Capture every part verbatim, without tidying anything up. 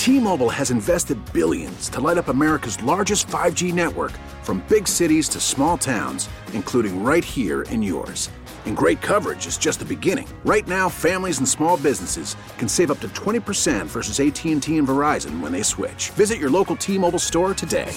T-Mobile has invested billions to light up America's largest five G network, from big cities to small towns, including right here in yours. And great coverage is just the beginning. Right now, families and small businesses can save up to twenty percent versus A T and T and Verizon when they switch. Visit your local T-Mobile store today.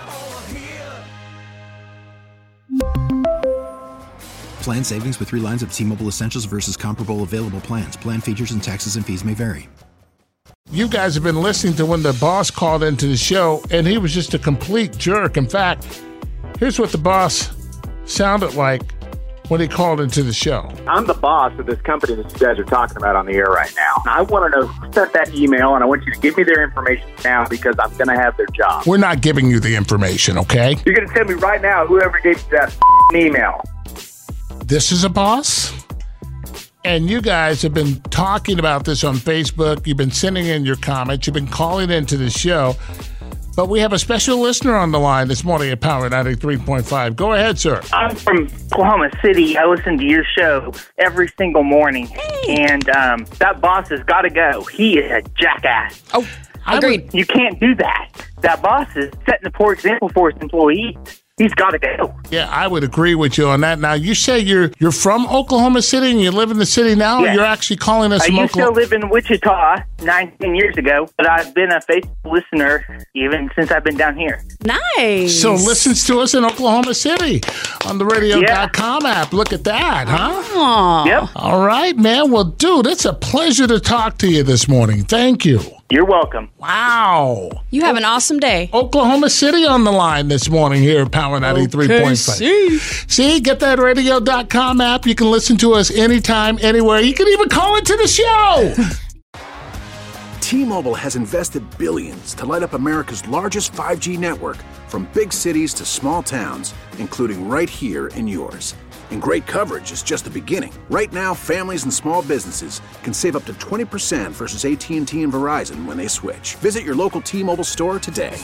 Plan savings with three lines of T-Mobile Essentials versus comparable available plans. Plan features and taxes and fees may vary. You guys have been listening to when the boss called into the show, and he was just a complete jerk. In fact, here's what the boss sounded like when he called into the show. I'm the boss of this company that you guys are talking about on the air right now. I want to know who sent that email, and I want you to give me their information now because I'm going to have their job. We're not giving you the information, okay? You're going to tell me right now whoever gave you that email. This is a boss? And you guys have been talking about this on Facebook. You've been sending in your comments. You've been calling into the show. But we have a special listener on the line this morning at Power ninety-three point five. Go ahead, sir. I'm from Oklahoma City. I listen to your show every single morning. Hey. And um, that boss has got to go. He is a jackass. Oh, agreed. You can't do that. That boss is setting a poor example for his employees. He's got to go. Yeah, I would agree with you on that. Now, you say you're you're from Oklahoma City and you live in the city now? Yes. Or you're actually calling us I from used Oklahoma? to live in Wichita nineteen years ago, but I've been a faithful listener even since I've been down here. Nice. So listens to us in Oklahoma City on the radio dot com yeah. app. Look at that, huh? Aww. Yep. All right, man. Well, dude, it's a pleasure to talk to you this morning. Thank you. You're welcome. Wow. You have an awesome day. Oklahoma City on the line this morning here at Power ninety-three point five. Okay, see, get that radio dot com app. You can listen to us anytime, anywhere. You can even call into the show. T-Mobile has invested billions to light up America's largest five G network, from big cities to small towns, including right here in yours. And great coverage is just the beginning. Right now, families and small businesses can save up to twenty percent versus A T and T and Verizon when they switch. Visit your local T-Mobile store today.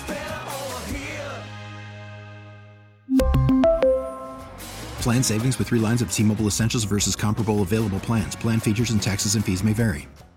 Plan savings with three lines of T-Mobile Essentials versus comparable available plans. Plan features and taxes and fees may vary.